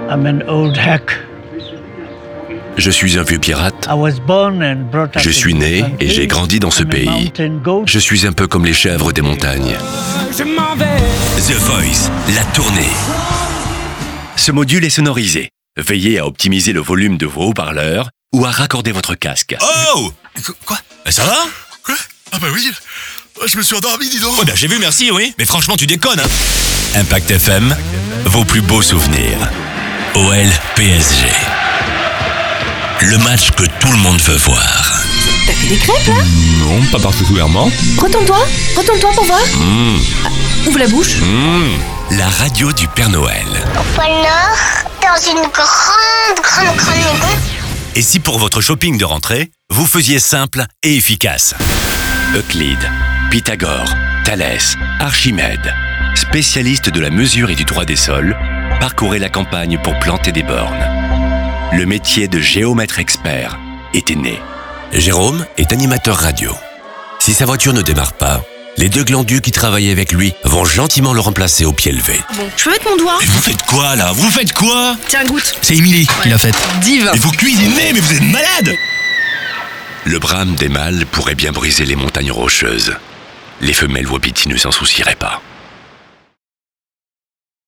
I'm an old hack. Je suis un vieux pirate. I was born and brought up Je suis in né this et j'ai country. grandi dans ce I'm a pays. mountain goat. Je suis un peu comme les chèvres des montagnes. The Voice, la tournée. Ce module est sonorisé. Veillez à optimiser le volume de vos haut-parleurs ou à raccorder votre casque. Oh! Quoi? Ça va? Quoi? Ah bah oui, je me suis endormi, dis donc. Ouais, j'ai vu, merci, oui. Mais franchement, tu déconnes, hein. Impact FM, vos plus beaux souvenirs. OL PSG. Le match que tout le monde veut voir. T'as fait des crêpes, là? Non, pas particulièrement. Retourne-toi pour voir. Ouvre la bouche. La radio du Père Noël. Au pôle Nord, dans une grande maison. Et si pour votre shopping de rentrée, vous faisiez simple et efficace? Euclide, Pythagore, Thalès, Archimède, spécialistes de la mesure et du droit des sols, parcourez la campagne pour planter des bornes. Le métier de géomètre expert était né. Jérôme est animateur radio. Si sa voiture ne démarre pas, les deux glandus qui travaillaient avec lui vont gentiment le remplacer au pied levé. Bon, je peux mettre mon doigt? Mais vous faites quoi, là? Vous faites quoi? Tiens, goûte. C'est Émilie qui l'a faite. Div. Mais vous cuisinez, mais vous êtes malade! Le brame des mâles pourrait bien briser les montagnes rocheuses. Les femelles wapiti ne s'en soucieraient pas.